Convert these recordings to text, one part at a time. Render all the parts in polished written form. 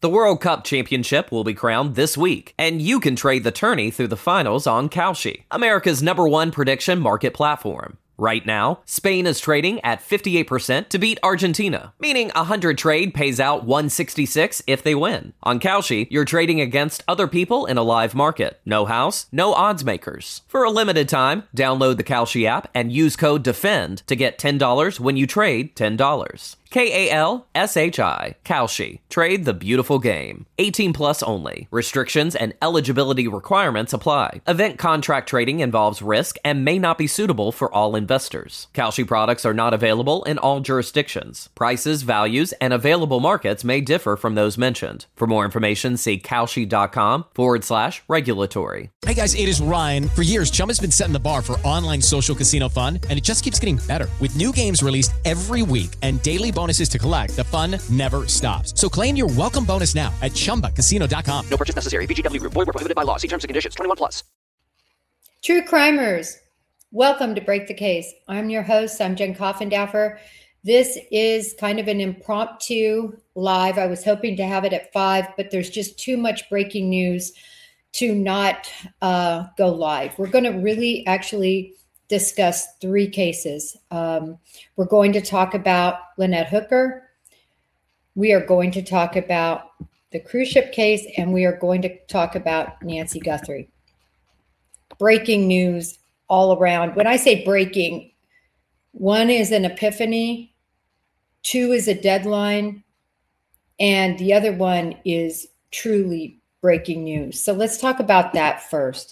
The World Cup Championship will be crowned this week, and you can trade the tourney through the finals on Kalshi, America's #1 prediction market platform. Right now, Spain is trading at 58% to beat Argentina, meaning 100 trade pays out 166 if they win. On Kalshi, you're trading against other people in a live market. No house, no odds makers. For a limited time, download the Kalshi app and use code DEFEND to get $10 when you trade $10. Kalshi. Kalshi. Trade the beautiful game. 18 plus only. Restrictions and eligibility requirements apply. Event contract trading involves risk and may not be suitable for all investors. Kalshi products are not available in all jurisdictions. Prices, values, and available markets may differ from those mentioned. For more information, see kalshi.com/regulatory. Hey guys, it is Ryan. For years, Chumba's been setting the bar for online social casino fun, and it just keeps getting better. With new games released every week and daily bonuses to collect, the fun never stops. So claim your welcome bonus now at ChumbaCasino.com. No purchase necessary. VGW Group. Void where prohibited by law. See terms and conditions. 21 plus. True crimers, welcome to Break the Case. I'm your host. I'm Jen Coffindaffer. This is kind of an impromptu live. I was hoping to have it at 5, but there's just too much breaking news to not go live. We're going to really actually discuss 3 cases. We're going to talk about Lynette Hooker. We are going to talk about the cruise ship case, and we are going to talk about Nancy Guthrie. Breaking news all around. When I say breaking, 1 is an epiphany, 2 is a deadline, and the other one is truly breaking news. So let's talk about that first.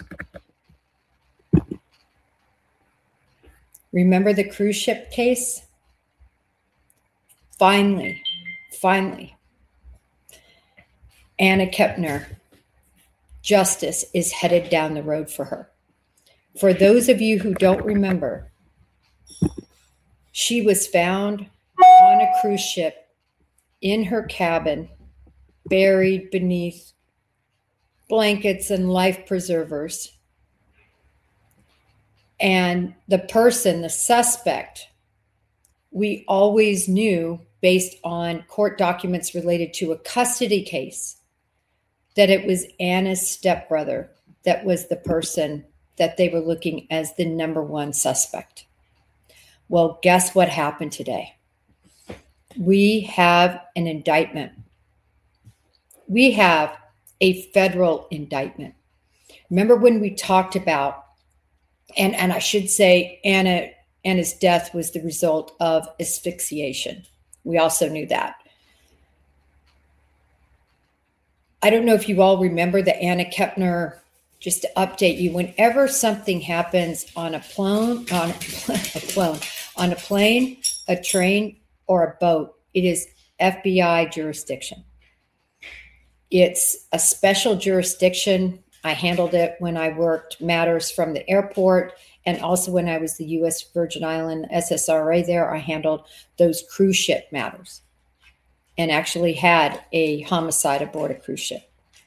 Remember the cruise ship case? Finally, Anna Kepner, justice is headed down the road for her. For those of you who don't remember, she was found on a cruise ship in her cabin, buried beneath blankets and life preservers. And the person, the suspect, we always knew based on court documents related to a custody case that it was Anna's stepbrother that was the person that they were looking as the #1 suspect. Well, guess what happened today? We have an indictment. We have a federal indictment. Remember when we talked about, and I should say Anna's death was the result of asphyxiation. We also knew that. I don't know if you all remember the Anna Kepner, just to update you, whenever something happens on a plane, a train, or a boat, it is FBI jurisdiction. It's a special jurisdiction. I handled it when I worked matters from the airport, and also when I was the U.S. Virgin Island SSRA there, I handled those cruise ship matters and actually had a homicide aboard a cruise ship.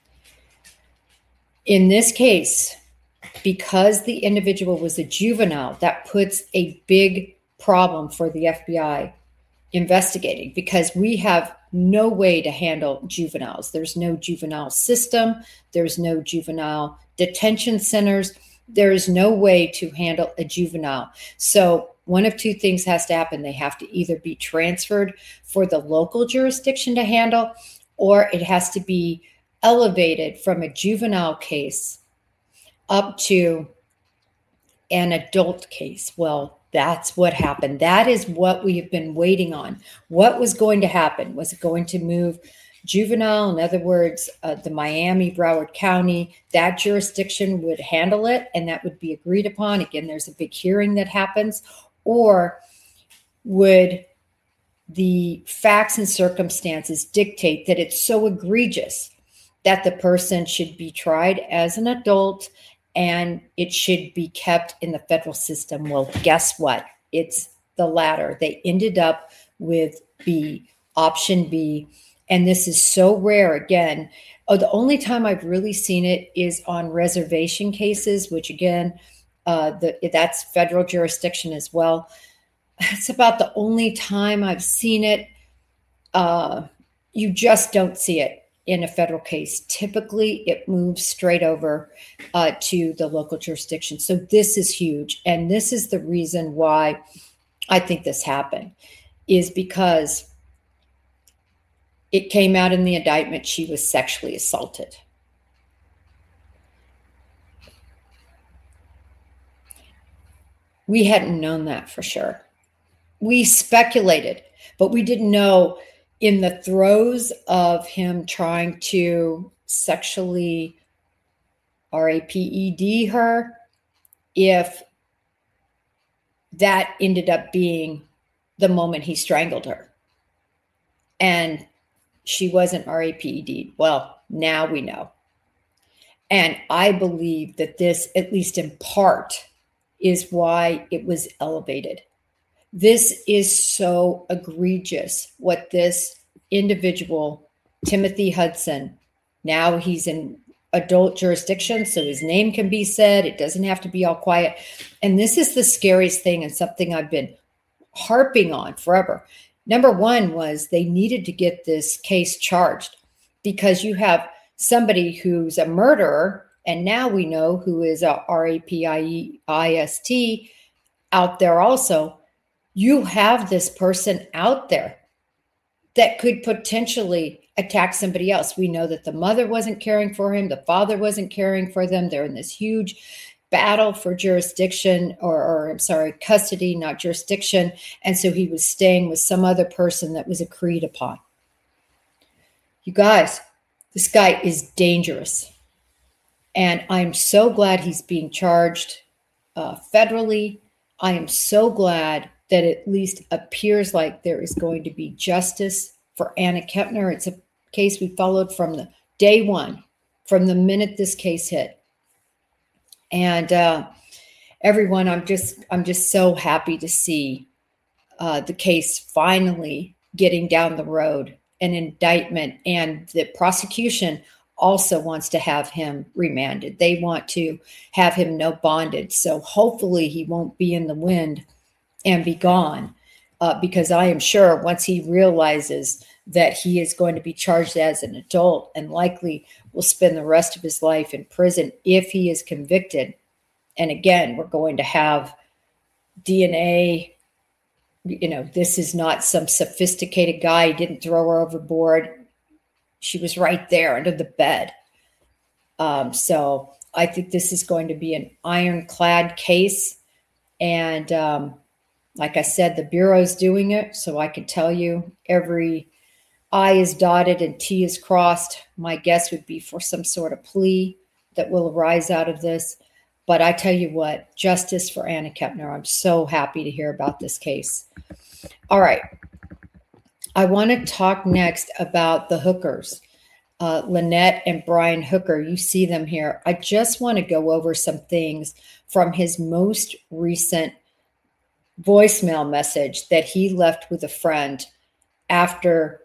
In this case, because the individual was a juvenile, that puts a big problem for the FBI investigating, because we have no way to handle juveniles. There's no juvenile system. There's no juvenile detention centers. There is no way to handle a juvenile. So one of 2 things has to happen. They have to either be transferred for the local jurisdiction to handle, or it has to be elevated from a juvenile case up to an adult case. Well, that's what happened. That is what we have been waiting on. What was going to happen? Was it going to move juvenile? In other words, the Miami, Broward County, that jurisdiction would handle it, and that would be agreed upon. Again, there's a big hearing that happens. Or would the facts and circumstances dictate that it's so egregious that the person should be tried as an adult and it should be kept in the federal system? Well, guess what? It's the latter. They ended up with B, option B. And this is so rare. Again, the only time I've really seen it is on reservation cases, which again, that's federal jurisdiction as well. It's about the only time I've seen it. You just don't see it in a federal case, typically it moves straight over to the local jurisdiction. So this is huge. And this is the reason why I think this happened, is because it came out in the indictment she was sexually assaulted. We hadn't known that for sure. We speculated, but we didn't know, in the throes of him trying to sexually raped her, if that ended up being the moment he strangled her and she wasn't raped. Well, now we know. And I believe that this, at least in part, is why it was elevated. This is so egregious what this individual, Timothy Hudson, now he's in adult jurisdiction, so his name can be said. It doesn't have to be all quiet. And this is the scariest thing, and something I've been harping on forever. Number one was they needed to get this case charged, because you have somebody who's a murderer, and now we know who is a RAPIEIST out there also. You have this person out there that could potentially attack somebody else. We know that the mother wasn't caring for him. The father wasn't caring for them. They're in this huge battle for jurisdiction, or I'm sorry, custody, not jurisdiction. And so he was staying with some other person that was agreed upon. You guys, this guy is dangerous. And I'm so glad he's being charged federally. I am so glad that it at least appears like there is going to be justice for Anna Kepner. It's a case we followed from the day one, from the minute this case hit. And everyone, I'm just so happy to see the case finally getting down the road, an indictment, and the prosecution also wants to have him remanded. They want to have him no bonded. So hopefully he won't be in the wind and be gone, because I am sure once he realizes that he is going to be charged as an adult and likely will spend the rest of his life in prison if he is convicted. And again, we're going to have DNA. You know, this is not some sophisticated guy. He didn't throw her overboard. She was right there under the bed. So I think this is going to be an ironclad case. And like I said, the Bureau's doing it. So I can tell you every I is dotted and T is crossed. My guess would be for some sort of plea that will arise out of this. But I tell you what, justice for Anna Kepner. I'm so happy to hear about this case. All right. I want to talk next about the Hookers, Lynette and Brian Hooker. You see them here. I just want to go over some things from his most recent voicemail message that he left with a friend after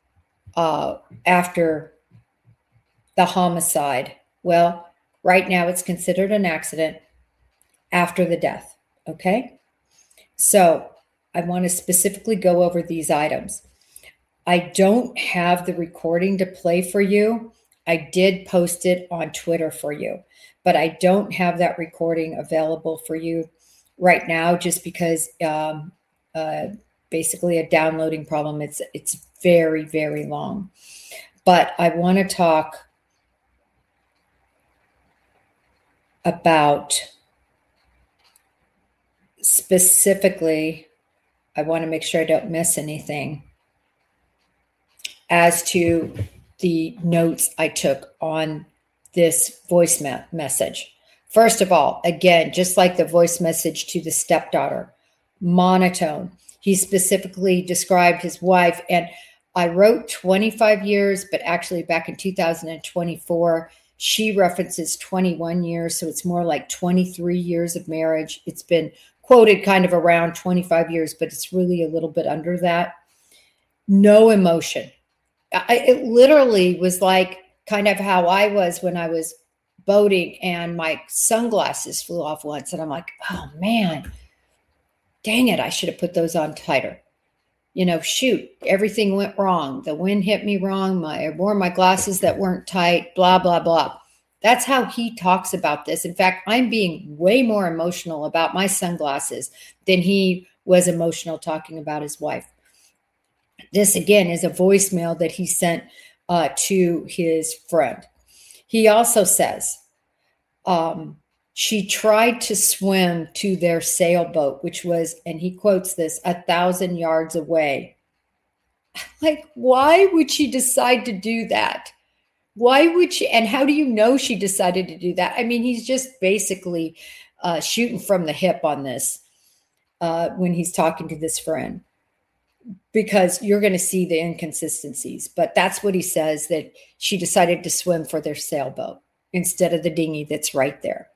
the homicide. Well, right now it's considered an accident after the death. Okay. So I want to specifically go over these items. I don't have the recording to play for you. I did post it on Twitter for you, but I don't have that recording available for you right now, just because basically a downloading problem. It's very, very long. But I want to talk about specifically, I want to make sure I don't miss anything as to the notes I took on this voice message. First of all, again, just like the voice message to the stepdaughter, monotone. He specifically described his wife, and I wrote 25 years, but actually back in 2024, she references 21 years. So it's more like 23 years of marriage. It's been quoted kind of around 25 years, but it's really a little bit under that. No emotion. It literally was like kind of how I was when I was boating and my sunglasses flew off once. And I'm like, oh man, dang it, I should have put those on tighter. shoot, everything went wrong. The wind hit me wrong. I wore my glasses that weren't tight, blah, blah, blah. That's how he talks about this. In fact, I'm being way more emotional about my sunglasses than he was emotional talking about his wife. This, again, is a voicemail that he sent to his friend. He also says, she tried to swim to their sailboat, which was, and he quotes this, 1,000 yards away. Like, why would she decide to do that? Why would she? And how do you know she decided to do that? I mean, he's just basically shooting from the hip on this when he's talking to this friend, because you're going to see the inconsistencies. But that's what he says, that she decided to swim for their sailboat instead of the dinghy that's right there.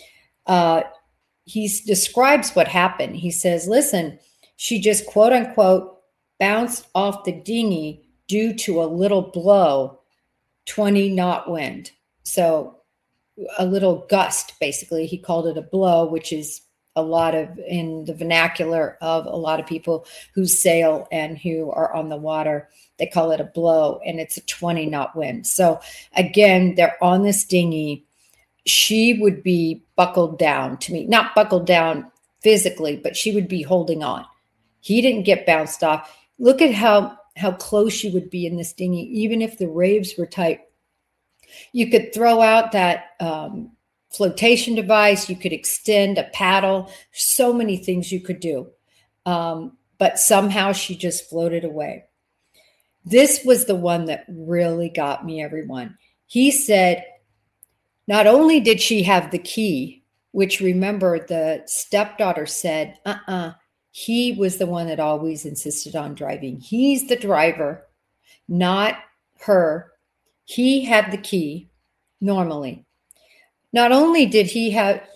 He describes what happened. He says, listen, she just quote unquote bounced off the dinghy due to a little blow, 20 knot wind. So a little gust, basically. He called it a blow, which is a lot of, in the vernacular of a lot of people who sail and who are on the water, they call it a blow, and it's a 20 knot wind. So again, they're on this dinghy. She would be buckled down to me, not buckled down physically, but she would be holding on. He didn't get bounced off. Look at how close she would be in this dinghy, even if the waves were tight. You could throw out that flotation device. You could extend a paddle. So many things you could do. But somehow she just floated away. This was the one that really got me, everyone. He said, not only did she have the key, which, remember, the stepdaughter said, he was the one that always insisted on driving. He's the driver, not her. He had the key normally. Not only did he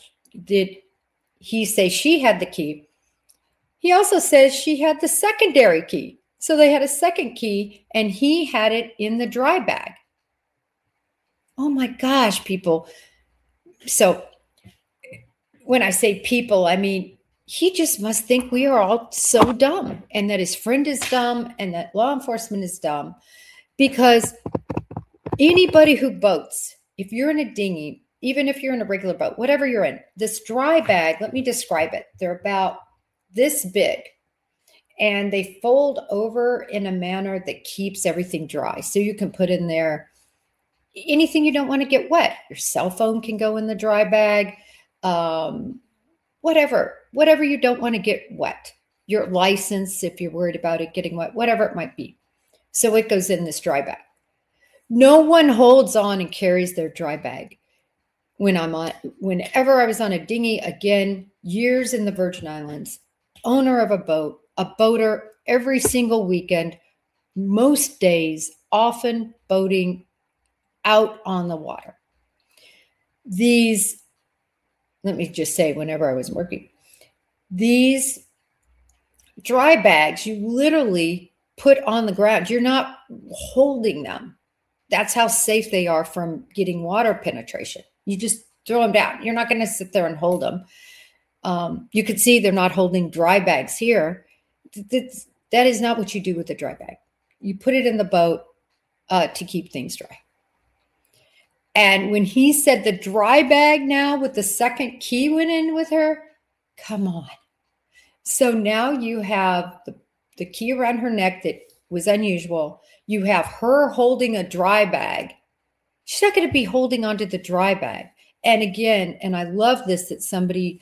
say she had the key, he also says she had the secondary key. So they had a second key, and he had it in the dry bag. Oh my gosh, people. So when I say people, I mean, he just must think we are all so dumb, and that his friend is dumb, and that law enforcement is dumb. Because anybody who boats, if you're in a dinghy, even if you're in a regular boat, whatever you're in, this dry bag, let me describe it. They're about this big, and they fold over in a manner that keeps everything dry. So you can put in there anything you don't want to get wet. Your cell phone can go in the dry bag. Whatever you don't want to get wet. Your license, if you're worried about it getting wet, whatever it might be. So it goes in this dry bag. No one holds on and carries their dry bag. Whenever I was on a dinghy, again, years in the Virgin Islands, owner of a boat, a boater every single weekend, most days, often boating out on the water. Let me just say, whenever I was working, these dry bags, you literally put on the ground. You're not holding them. That's how safe they are from getting water penetration. You just throw them down. You're not going to sit there and hold them. You can see they're not holding dry bags here. That is not what you do with a dry bag. You put it in the boat to keep things dry. And when he said the dry bag now with the second key went in with her, come on. So now you have the key around her neck that was unusual. You have her holding a dry bag. She's not going to be holding onto the dry bag. And again, and I love this, that somebody,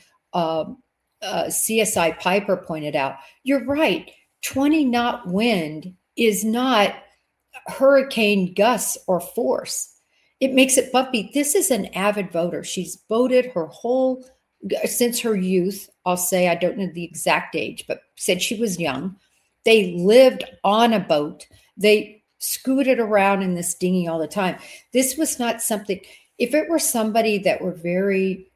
CSI Piper pointed out, you're right. 20 knot wind is not hurricane gusts or force. It makes it bumpy. This is an avid boater. She's boated since her youth. I'll say, I don't know the exact age, but said she was young. They lived on a boat. They scooted around in this dinghy all the time. This was not something, if it were somebody that were very,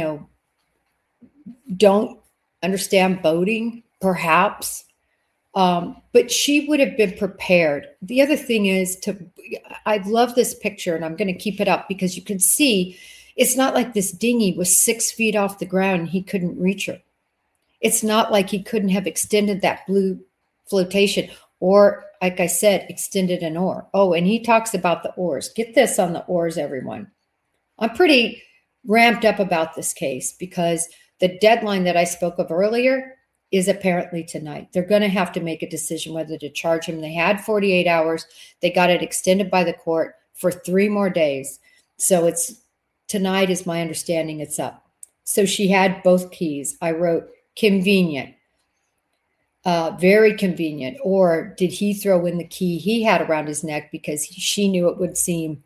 don't understand boating, perhaps, but she would have been prepared. The other thing is I love this picture, and I'm going to keep it up because you can see it's not like this dinghy was 6 feet off the ground and he couldn't reach her. It's not like he couldn't have extended that blue flotation, or like I said, extended an oar. Oh, and he talks about the oars. Get this on the oars, everyone. I'm pretty ramped up about this case because the deadline that I spoke of earlier is apparently tonight. They're going to have to make a decision whether to charge him. They had 48 hours. They got it extended by the court for 3 more days. So it's tonight is my understanding it's up. So she had both keys. I wrote convenient, very convenient. Or did he throw in the key he had around his neck because she knew it would seem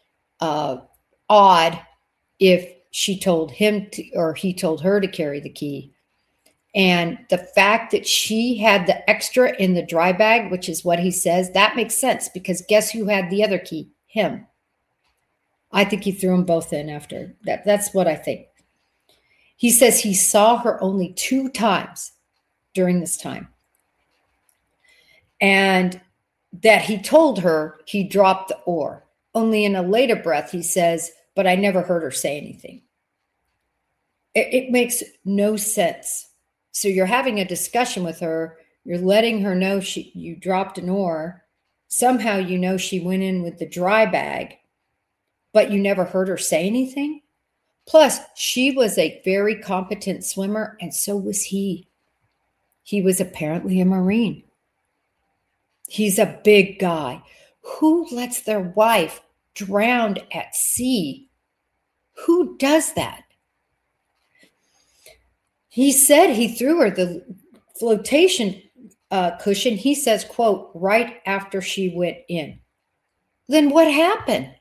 odd if she told him to, or he told her to carry the key. And the fact that she had the extra in the dry bag, which is what he says, that makes sense because guess who had the other key? Him. I think he threw them both in after that. That's what I think. He says he saw her only 2 times during this time. And that he told her he dropped the oar. Only in a later breath, he says, but I never heard her say anything. It makes no sense. So you're having a discussion with her. You're letting her know you dropped an oar. Somehow you know she went in with the dry bag, but you never heard her say anything. Plus, she was a very competent swimmer, and so was he. He was apparently a Marine. He's a big guy. Who lets their wife drown at sea? Who does that? He said he threw her the flotation cushion. He says, quote, right after she went in. Then what happened?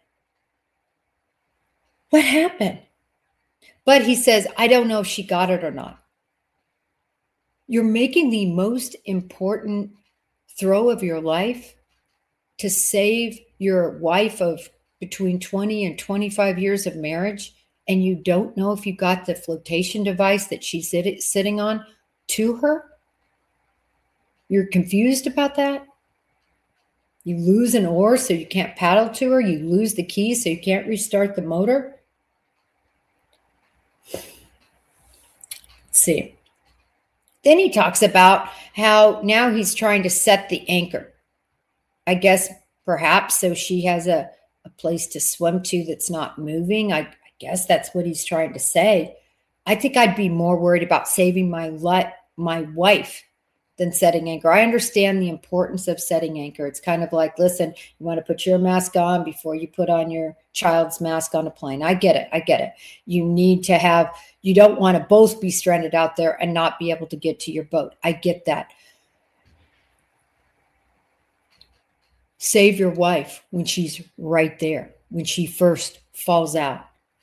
What happened? But he says, I don't know if she got it or not. You're making the most important throw of your life to save your wife of between 20 and 25 years of marriage, and you don't know if you got the flotation device that she's sitting on to her? You're confused about that? You lose an oar so you can't paddle to her. You lose the key so you can't restart the motor. Let's see. Then he talks about how now he's trying to set the anchor. I guess perhaps so she has a place to swim to that's not moving. I guess that's what he's trying to say. I think I'd be more worried about saving my wife than setting anchor. I understand the importance of setting anchor. It's kind of like, listen, you want to put your mask on before you put on your child's mask on a plane. I get it. You need to have, you don't want to both be stranded out there and not be able to get to your boat. I get that. Save your wife when she's right there, when she first falls out.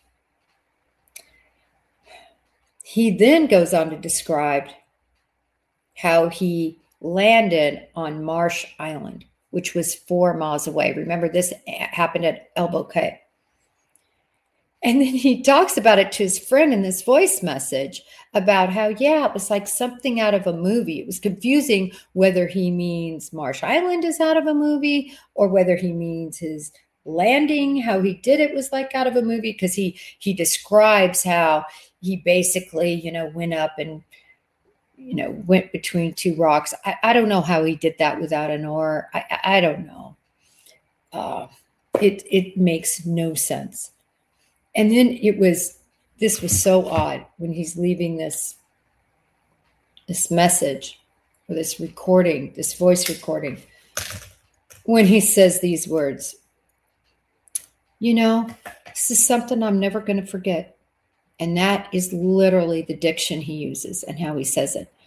He then goes on to describe how he landed on Marsh Island, which was 4 miles away. Remember, this happened at Elbow Cay. And then he talks about it to his friend in this voice message about how, it was like something out of a movie. It was confusing whether he means Marsh Island is out of a movie or whether he means his landing, how he did it was like out of a movie, because he describes how he basically, went up and, went between 2 rocks. I don't know how he did that without an oar. I don't know. It makes no sense. And then this was so odd when he's leaving this message or this recording, this voice recording, when he says these words, this is something I'm never going to forget. And that is literally the diction he uses and how he says it.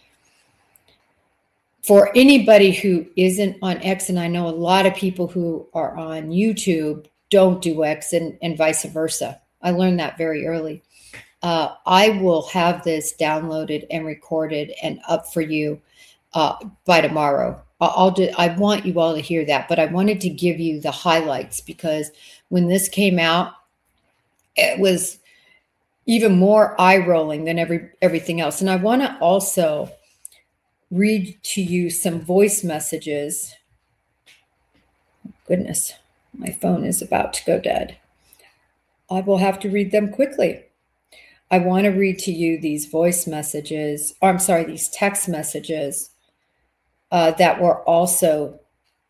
For anybody who isn't on X, and I know a lot of people who are on YouTube don't do X and vice versa. I learned that very early. I will have this downloaded and recorded and up for you by tomorrow. I want you all to hear that, but I wanted to give you the highlights because when this came out, it was even more eye-rolling than everything else. And I want to also read to you some voice messages. Goodness, my phone is about to go dead. I will have to read them quickly. I want to read to you these voice messages, these text messages that were also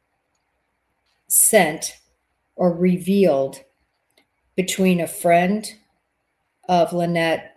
sent or revealed between a friend of Lynette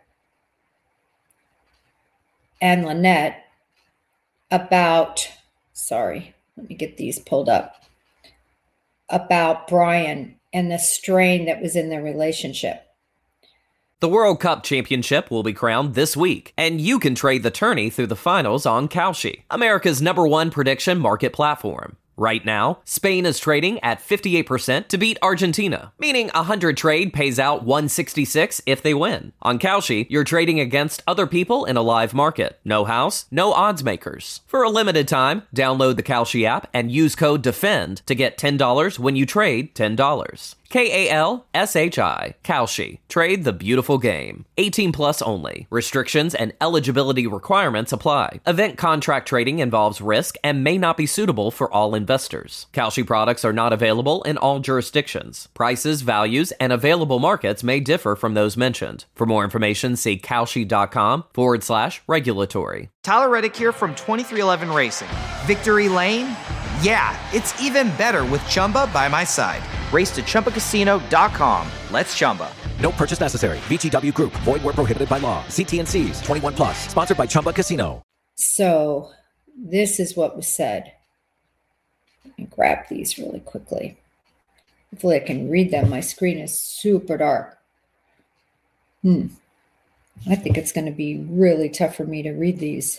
and Lynette about, sorry, let me get these pulled up, about Brian and the strain that was in their relationship. The World Cup Championship will be crowned this week, and you can trade the tourney through the finals on Kalshi, America's #1 prediction market platform. Right now, Spain is trading at 58% to beat Argentina, meaning 100 trade pays out 166 if they win. On Kalshi, you're trading against other people in a live market. No house, no odds makers. For a limited time, download the Kalshi app and use code DEFEND to get $10 when you trade $10. Kalshi. Kalshi. Trade the beautiful game. 18 plus only. Restrictions and eligibility requirements apply. Event contract trading involves risk and may not be suitable for all investors. Kalshi products are not available in all jurisdictions. Prices, values, and available markets may differ from those mentioned. For more information, see Kalshi.com/regulatory. Tyler Reddick here from 2311 Racing. Victory Lane? Yeah, it's even better with Chumba by my side. Race to ChumbaCasino.com. Let's Chumba. No purchase necessary. VGW Group. Void where prohibited by law. See T&Cs. 21 plus. Sponsored by Chumba Casino. So this is what was said. Let me grab these really quickly. Hopefully I can read them. My screen is super dark. I think it's going to be really tough for me to read these.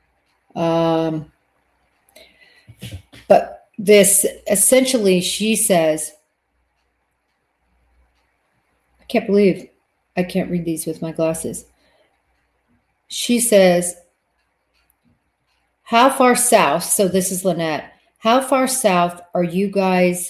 But this, essentially, she says, I can't believe I can't read these with my glasses. She says, how far south, so this is Lynette, how far south are you guys,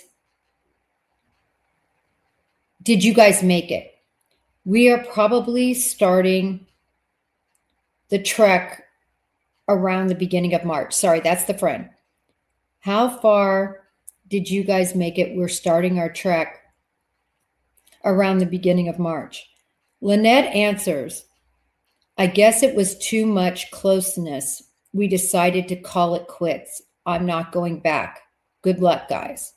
did you guys make it? We are probably starting the trek around the beginning of March. Sorry, that's the friend. How far did you guys make it? We're starting our trek around the beginning of March. Lynette answers, I guess it was too much closeness. We decided to call it quits. I'm not going back. Good luck, guys.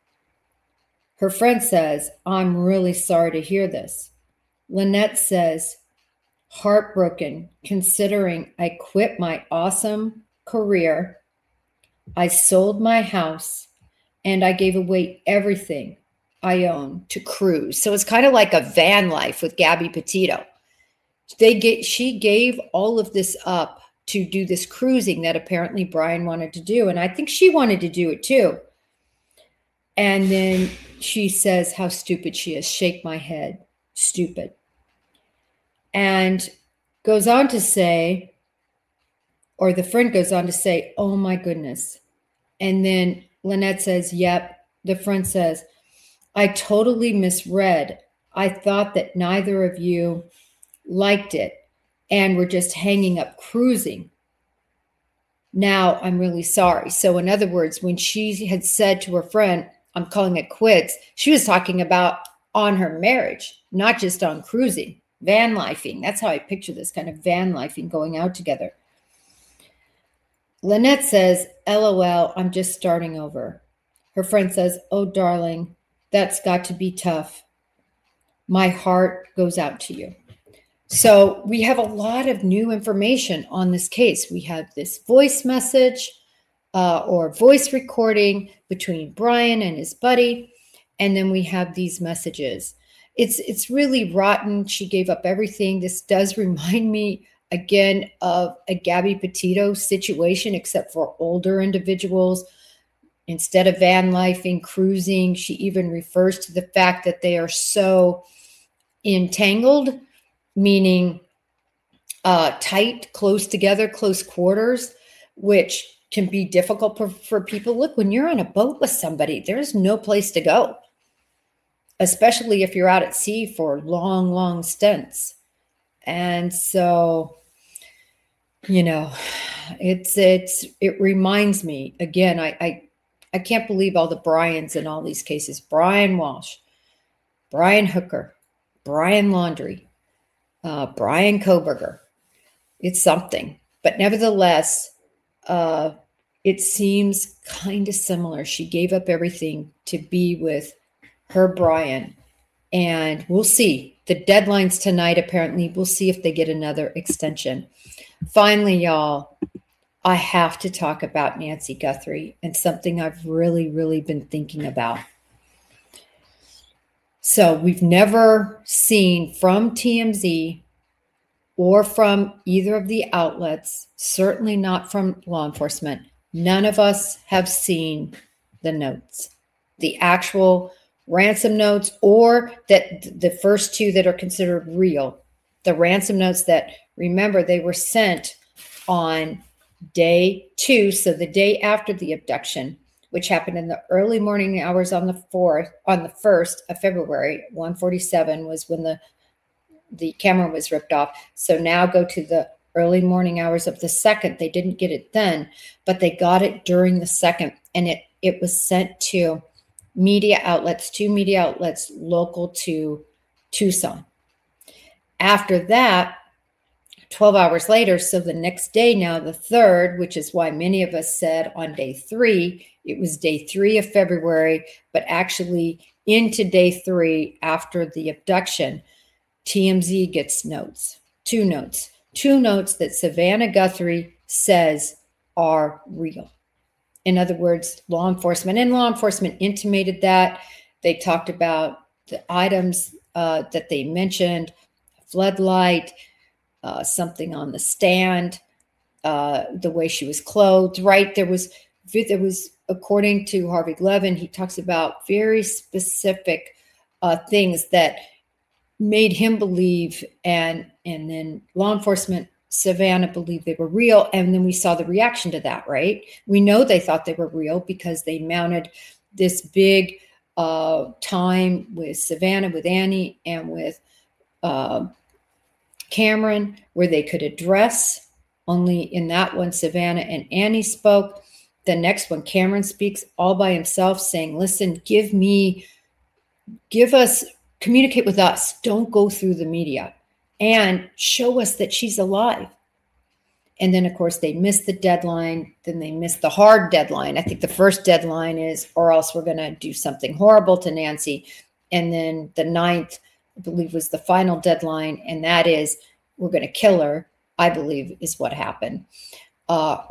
Her friend says, I'm really sorry to hear this. Lynette says, heartbroken, considering I quit my awesome career. I sold my house and I gave away everything I own to cruise. So it's kind of like a van life with Gabby Petito. She gave all of this up to do this cruising that apparently Brian wanted to do. And I think she wanted to do it too. And then she says how stupid she is. Shake my head. Stupid. And goes on to say, or the friend goes on to say, oh my goodness. And then Lynette says, yep. The friend says, I totally misread. I thought that neither of you liked it and were just hanging up cruising. Now I'm really sorry. So in other words, when she had said to her friend, I'm calling it quits, she was talking about on her marriage, not just on cruising, van lifing. That's how I picture this kind of van lifing, going out together. Lynette says, LOL, I'm just starting over. Her friend says, oh, darling, that's got to be tough. My heart goes out to you. So we have a lot of new information on this case. We have this voice message or voice recording between Brian and his buddy. And then we have these messages. It's really rotten. She gave up everything. This does remind me, again, of a Gabby Petito situation, except for older individuals. Instead of van lifing, cruising, she even refers to the fact that they are so entangled, meaning tight, close together, close quarters, which can be difficult for people. Look, when you're on a boat with somebody, there's no place to go, especially if you're out at sea for long, long stints. And so, you know, it reminds me, again, I can't believe all the Brians in all these cases. Brian Walsh, Brian Hooker, Brian Laundrie, Brian Koberger. It's something. But nevertheless, it seems kind of similar. She gave up everything to be with her Brian. And we'll see. The deadline's tonight, apparently. We'll see if they get another extension. Finally, y'all, I have to talk about Nancy Guthrie and something I've really, really been thinking about. So we've never seen from TMZ or from either of the outlets, certainly not from law enforcement, none of us have seen the notes, the actual ransom notes, or that the first two that are considered real, the ransom notes that, remember, they were sent on day 2, so the day after the abduction, which happened in the early morning hours on the 1st of February. 1:47 was when the camera was ripped off. So now go to the early morning hours of the 2nd. They didn't get it then, but they got it during the 2nd, and it was sent to media outlets, 2 media outlets local to Tucson. After that, 12 hours later, so the next day now, the 3rd, which is why many of us said on day 3, it was day 3 of February, but actually into day 3 after the abduction, TMZ gets notes, 2 notes that Savannah Guthrie says are real. In other words, law enforcement intimated that. They talked about the items that they mentioned, floodlight, something on the stand, the way she was clothed, right? There was, according to Harvey Levin, he talks about very specific things that made him believe, and then law enforcement, Savannah, believed they were real. And then we saw the reaction to that, right? We know they thought they were real because they mounted this big time with Savannah, with Annie, and with Cameron, where they could address. Only in that one, Savannah and Annie spoke. The next one, Cameron speaks all by himself, saying, listen, communicate with us. Don't go through the media, and show us that she's alive. And then, of course, they missed the deadline. Then they missed the hard deadline. I think the first deadline is, or else we're going to do something horrible to Nancy. And then the 9th, I believe, was the final deadline. And that is, we're going to kill her, I believe, is what happened. That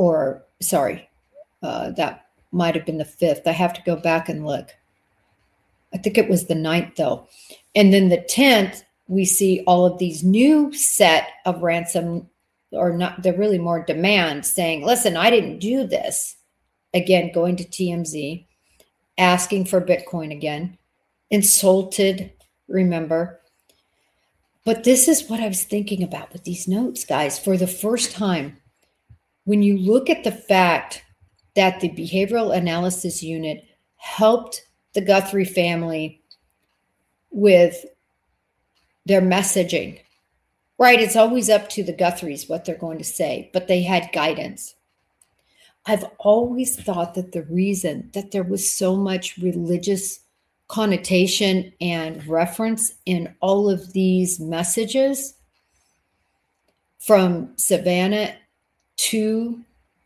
might have been the 5th. I have to go back and look. I think it was the 9th, though. And then the 10th, we see all of these new set of ransom, or not, they're really more demands, saying, listen, I didn't do this. Again, going to TMZ, asking for Bitcoin again, insulted, remember. But this is what I was thinking about with these notes, guys. For the first time, when you look at the fact that the Behavioral Analysis Unit helped the Guthrie family with their messaging, right? It's always up to the Guthries what they're going to say, but they had guidance. I've always thought that the reason that there was so much religious connotation and reference in all of these messages from Savannah to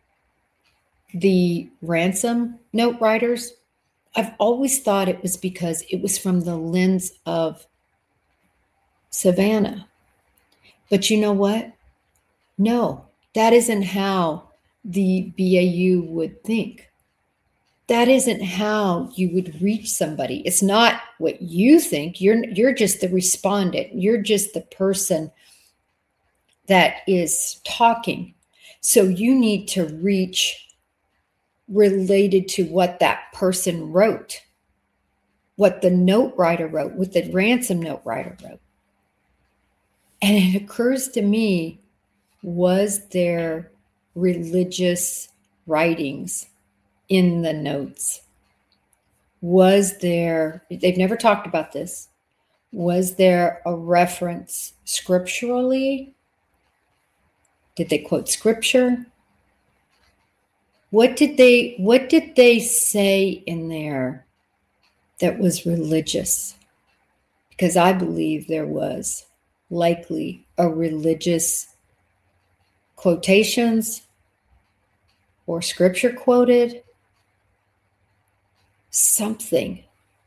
the ransom note writers, I've always thought it was because it was from the lens of Savannah. But you know what? No, that isn't how the BAU would think. That isn't how you would reach somebody. It's not what you think. You're just the respondent. You're just the person that is talking. So you need to reach related to what that person wrote, what the note writer wrote, what the ransom note writer wrote. And it occurs to me, was there religious writings in the notes? Was there, they've never talked about this, was there a reference scripturally? Did they quote scripture? What did they say in there that was religious? Because I believe there was likely a religious quotations or scripture quoted, something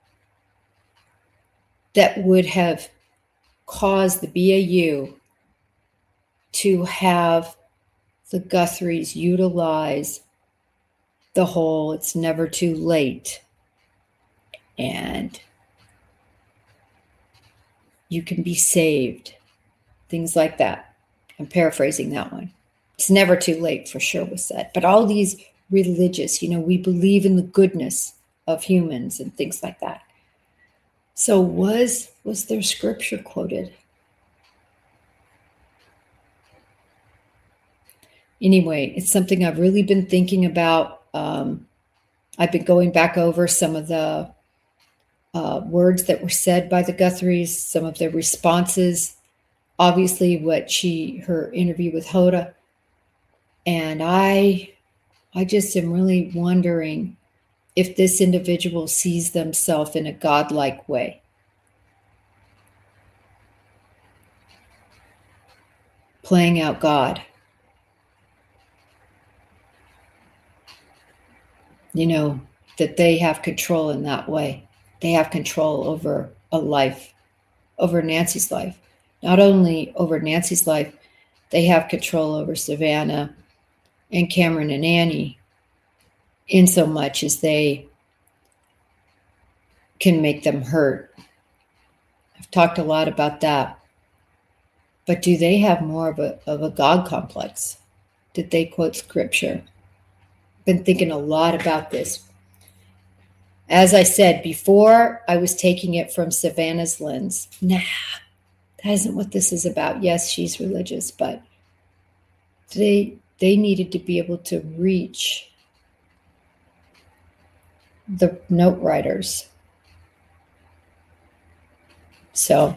that would have caused the BAU to have the Guthries utilize the whole "it's never too late" and "you can be saved," things like that. I'm paraphrasing that one. It's never too late, for sure, was said. But all these religious, we believe in the goodness of humans and things like that. So was there scripture quoted? Anyway, it's something I've really been thinking about. I've been going back over some of the words that were said by the Guthries, some of their responses, obviously her interview with Hoda. And I just am really wondering if this individual sees themselves in a godlike way. Playing out God. That they have control in that way. They have control over a life, over Nancy's life. Not only over Nancy's life, they have control over Savannah and Cameron and Annie, in so much as they can make them hurt. I've talked a lot about that. But do they have more of a God complex? Did they quote scripture? Been thinking a lot about this. As I said before, I was taking it from Savannah's lens. Nah, that isn't what this is about. Yes, she's religious, but they needed to be able to reach the note writers. So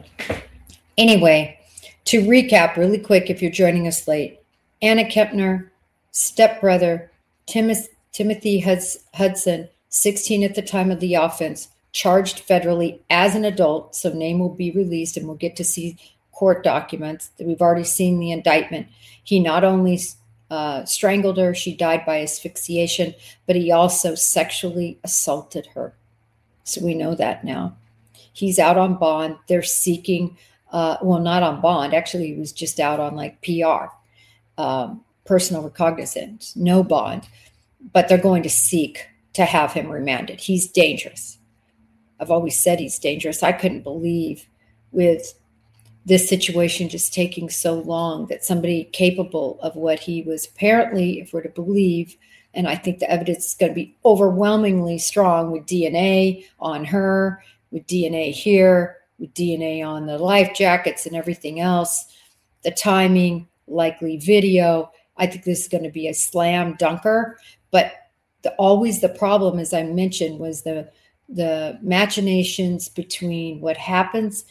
anyway, to recap really quick, if you're joining us late, Anna Kempner, stepbrother, Timothy Hudson, 16 at the time of the offense, charged federally as an adult, so name will be released and we'll get to see court documents. We've already seen the indictment. He not only strangled her, she died by asphyxiation, but he also sexually assaulted her. So we know that now. He's out on bond. They're seeking, not on bond. Actually, he was just out on PR, personal recognizance, no bond. But they're going to seek to have him remanded. He's dangerous. I've always said he's dangerous. I couldn't believe with this situation just taking so long that somebody capable of what he was apparently, if we're to believe, and I think the evidence is going to be overwhelmingly strong with DNA on her, with DNA here, with DNA on the life jackets and everything else, the timing, likely video. I think this is going to be a slam dunker. But always the problem, as I mentioned, was the machinations between what happens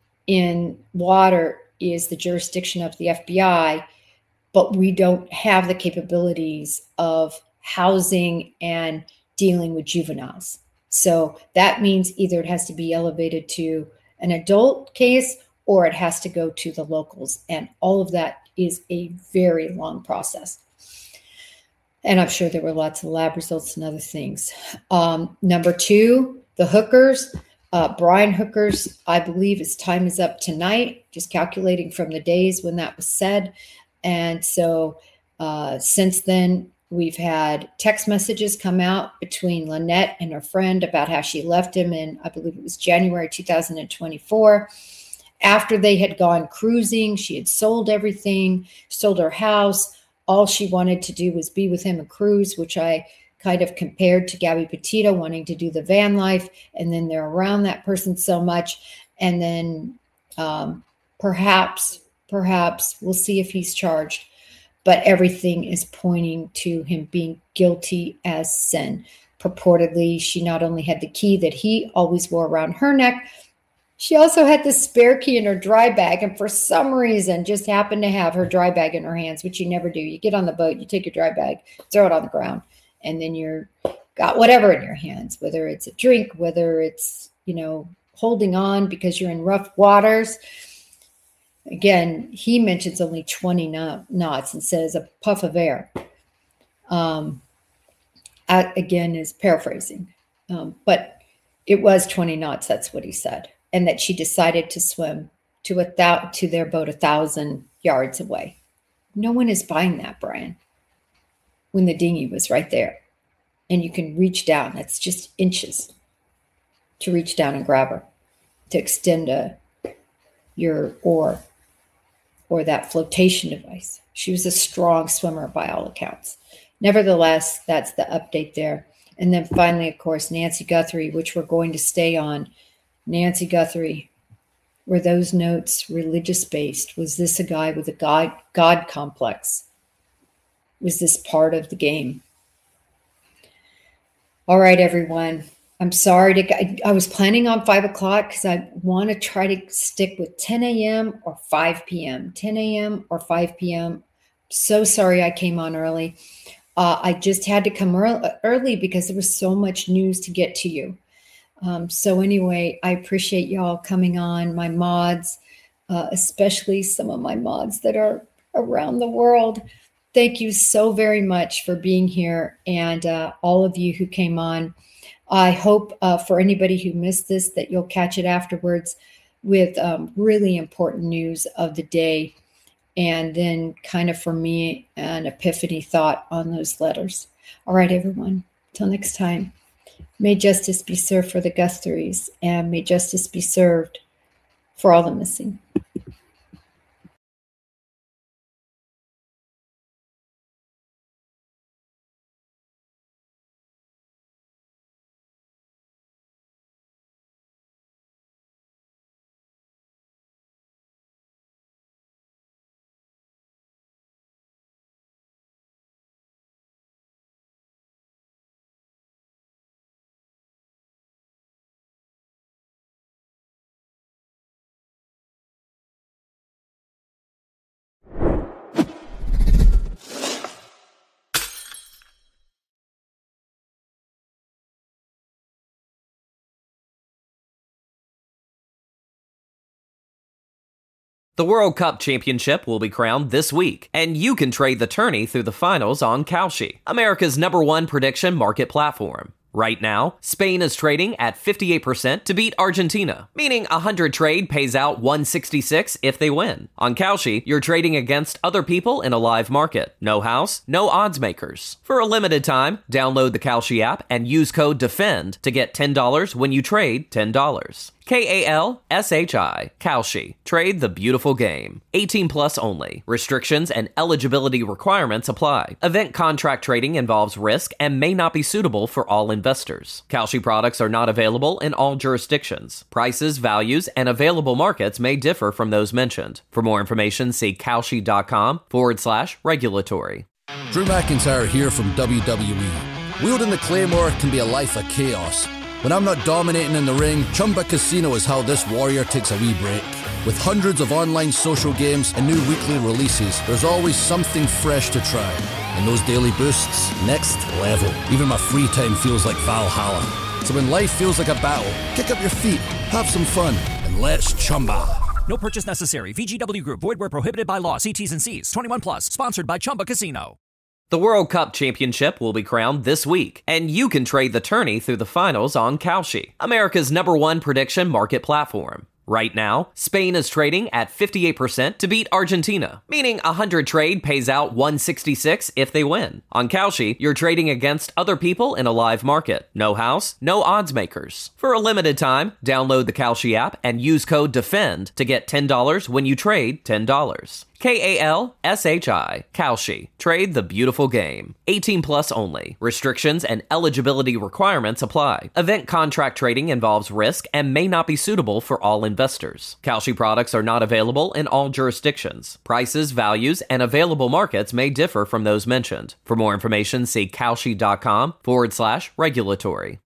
in water is the jurisdiction of the FBI, but we don't have the capabilities of housing and dealing with juveniles. So that means either it has to be elevated to an adult case or it has to go to the locals. And all of that is a very long process. And I'm sure there were lots of lab results and other things. Number two, the Hookers. Brian Hookers, I believe his time is up tonight, just calculating from the days when that was said. And so since then, we've had text messages come out between Lynette and her friend about how she left him in, I believe it was January 2024. After they had gone cruising, she had sold everything, sold her house. All she wanted to do was be with him and cruise, which I kind of compared to Gabby Petito wanting to do the van life. And then they're around that person so much. And then perhaps we'll see if he's charged. But everything is pointing to him being guilty as sin. Purportedly, she not only had the key that he always wore around her neck, she also had the spare key in her dry bag, and for some reason just happened to have her dry bag in her hands, which you never do. You get on the boat, you take your dry bag, throw it on the ground, and then you're got whatever in your hands, whether it's a drink, whether it's, holding on because you're in rough waters. Again, he mentions only 20 knots and says a puff of air. Again, is paraphrasing, but it was 20 knots. That's what he said, and that she decided to swim to their boat 1,000 yards away. No one is buying that, Brian. When the dinghy was right there, and you can reach down. That's just inches to reach down and grab her, to extend your oar or that flotation device. She was a strong swimmer by all accounts. Nevertheless, that's the update there. And then finally, of course, Nancy Guthrie, which we're going to stay on. Nancy Guthrie, were those notes religious-based? Was this a guy with a God complex? Was this part of the game? All right, everyone. I'm sorry I was planning on 5 o'clock because I want to try to stick with 10 a.m. or 5 p.m. 10 a.m. or 5 p.m. So sorry I came on early. I just had to come early because there was so much news to get to you. So anyway, I appreciate y'all coming on, my mods, especially some of my mods that are around the world. Thank you so very much for being here, and all of you who came on. I hope for anybody who missed this that you'll catch it afterwards with really important news of the day. And then kind of for me, an epiphany thought on those letters. All right, everyone. Till next time. May justice be served for the Guthries, and may justice be served for all the missing. The World Cup Championship will be crowned this week, and you can trade the tourney through the finals on Kalshi, America's #1 prediction market platform. Right now, Spain is trading at 58% to beat Argentina, meaning 100 trade pays out 166 if they win. On Kalshi, you're trading against other people in a live market. No house, no odds makers. For a limited time, download the Kalshi app and use code DEFEND to get $10 when you trade $10. Kalshi. Kalshi. Trade the beautiful game. 18 plus only. Restrictions and eligibility requirements apply. Event contract trading involves risk and may not be suitable for all investors. Kalshi products are not available in all jurisdictions. Prices, values, and available markets may differ from those mentioned. For more information, see Kalshi.com/regulatory. Drew McIntyre here from WWE. Wielding the Claymore can be a life of chaos. When I'm not dominating in the ring, Chumba Casino is how this warrior takes a wee break. With hundreds of online social games and new weekly releases, there's always something fresh to try. And those daily boosts, next level. Even my free time feels like Valhalla. So when life feels like a battle, kick up your feet, have some fun, and let's Chumba. No purchase necessary. VGW Group. Void where prohibited by law. See T's and C's. 21 plus. Sponsored by Chumba Casino. The World Cup Championship will be crowned this week, and you can trade the tourney through the finals on Kalshi, America's #1 prediction market platform. Right now, Spain is trading at 58% to beat Argentina, meaning 100 trade pays out 166 if they win. On Kalshi, you're trading against other people in a live market. No house, no odds makers. For a limited time, download the Kalshi app and use code DEFEND to get $10 when you trade $10. Kalshi. Kalshi. Trade the beautiful game. 18 plus only. Restrictions and eligibility requirements apply. Event contract trading involves risk and may not be suitable for all investors. Kalshi products are not available in all jurisdictions. Prices, values, and available markets may differ from those mentioned. For more information, see Kalshi.com/regulatory.